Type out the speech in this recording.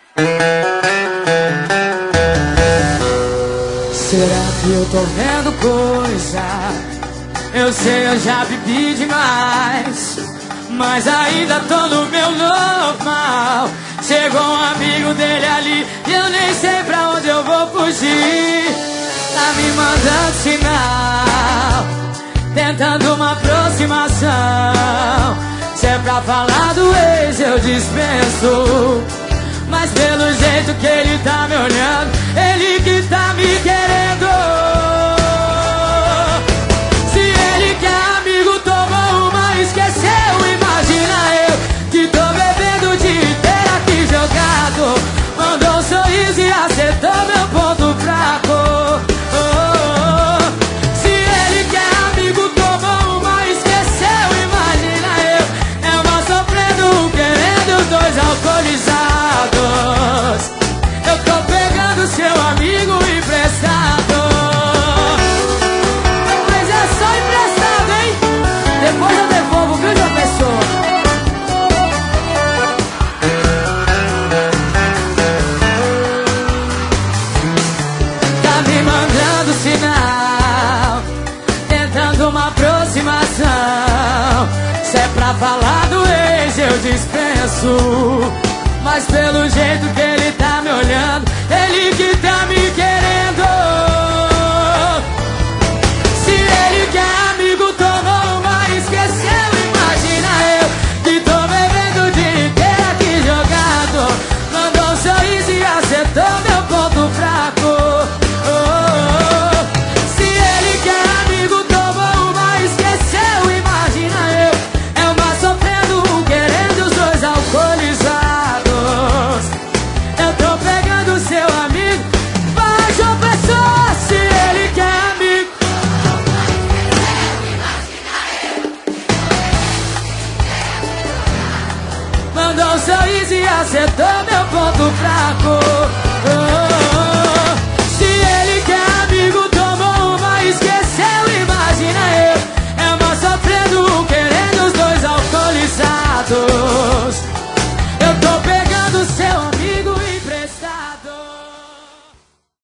Será que eu tô vendo coisa? Eu sei, eu já bebi demais, mas ainda tô no meu normal. Chegou um amigo dele ali e eu nem sei pra onde eu vou fugir. Tá me mandando sinal, tentando uma aproximação. Se é pra falar do ex eu dispenso, mas pelo jeito que ele tá me olhando, ele que tá me querendo. Se ele que é amigo tomou uma e esqueceu, imagina eu que tô bebendo o dia inteiro aqui jogado. Mandou um sorriso e acertou meu ponto fraco. Se ele que é amigo tomou uma e esqueceu, imagina eu sofrendo, querendo os dois alcoolizados. Eu tô pegando seu amigo emprestado. Mas é só emprestado, hein? Depois eu devolvo, viu, João Pessoa? Tá me mandando sinal, tentando uma aproximação. Se é pra falar do ex eu dispenso, mas pelo jeito que ele tá me olhando, ele que tá me querendo. Se ele que é amigo tomou uma e esqueceu, imagina eu que tô bebendo o dia inteiro aqui jogado. Mandou um sorriso e acertou meu ponto fraco. Se ele que é amigo tomou uma e esqueceu, imagina eu sofrendo, querendo os dois alcoolizados. Eu tô pegando seu amigo, vai, João Pessoa. Se ele que é amigo, mandou um sorriso e acertou meu ponto fraco.